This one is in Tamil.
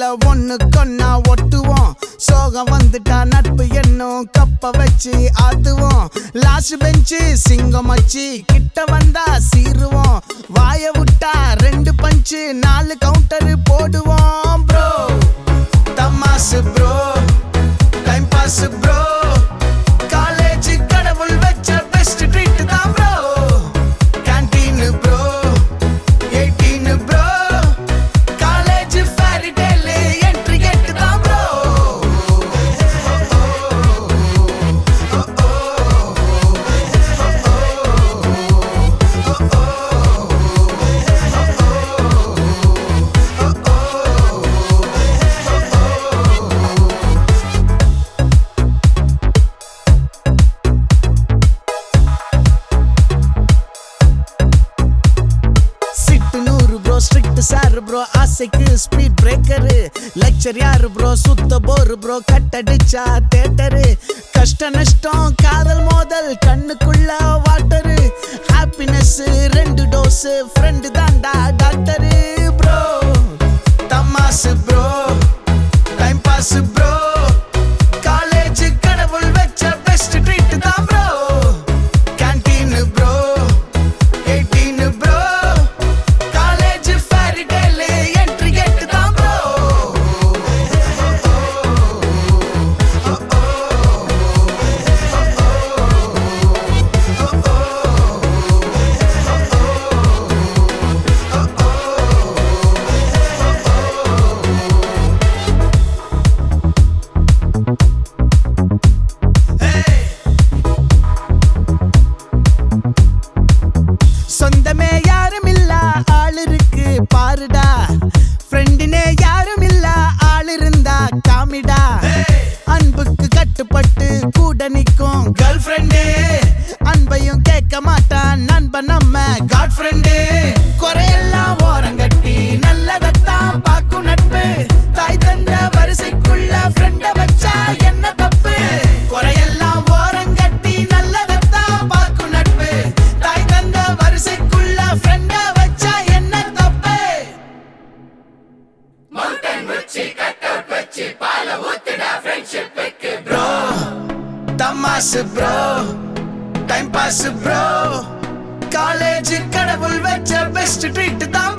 ஒண்ணு கொன்னா ஒட்டுவோம். சோகம் வந்துட்டா நட்பு என்னும் கப்ப வச்சு ஆத்துவோம். லாஸ்ட் பெஞ்சு சிங்கம் வச்சு கிட்ட வந்தா சீருவோம். வாய விட்டா 2 பஞ்சு 4 கவுண்டர் போடுவோம். ப்ரோ தமாசு bro, time pass bro, college கடவுள் வச்ச பெஸ்ட் ட்ரீட் தான் bro. Canteen bro, 18 bro, college fairy tale entry gate தான் ப்ரோ. ஸ்ட்ரிக்ட் சார் ப்ரோ, ஆசைக்கு ஸ்பீட் பிரேக்கரு. லெக்சர் யாரு ப்ரோ, சுத்த போரு ப்ரோ, கட்டடிச்சா தேட்டரு. கஷ்ட நஷ்டம் காதல் மோதல் கண்ணுக்குள்ள வாட்டரு. ஹாப்பினஸ் 2 டோஸ், ஃப்ரெண்டு தாண்டா டாக்டரு. ப்ரோ தமாசு bro, time pass bro, college கடவுள் வச்ச பெஸ்ட் ட்ரீட் தான் ப்ரோ. கேண்டீன் ப்ரோ, 18 ப்ரோ, சொந்தமே யாரும் இல்ல ஆள் இருக்கு பாருடா. ஃப்ரெண்டுனே யாரும் இல்ல ஆள் இருந்தா காமிடா. அன்புக்கு கட்டுப்பட்டு கூட நிக்கும் கேர்ள் ஃப்ரெண்டு. அன்பையும் கேட்க மாட்டான் நண்பன் நம்ம காட் ஃப்ரெண்டு. குறையெல்லாம் ஓரங்கட்டி நல்லதத்தான் பாக்கும் நட்பு. தாய் தந்த வரிசைக்குள்ள ஃப்ரெண்ட வச்சா என்ன தப்பு. குறையெல்லாம் ஓரங்கட்டி நல்லதத்தான் பாக்கும் நட்பு. தாய் தந்த வரிசைக்குள்ள ஃப்ரெண்ட வச்சா என்ன தப்பு. மவுண்டன் வச்சு கட் அவுட் வச்சு பால ஊத்துடா ஃப்ரெண்ட்ஷிப்புக்கு ப்ரோ. தமாசு bro, time pass bro, college கடவுள் வச்ச பெஸ்ட் ட்ரீட் தான்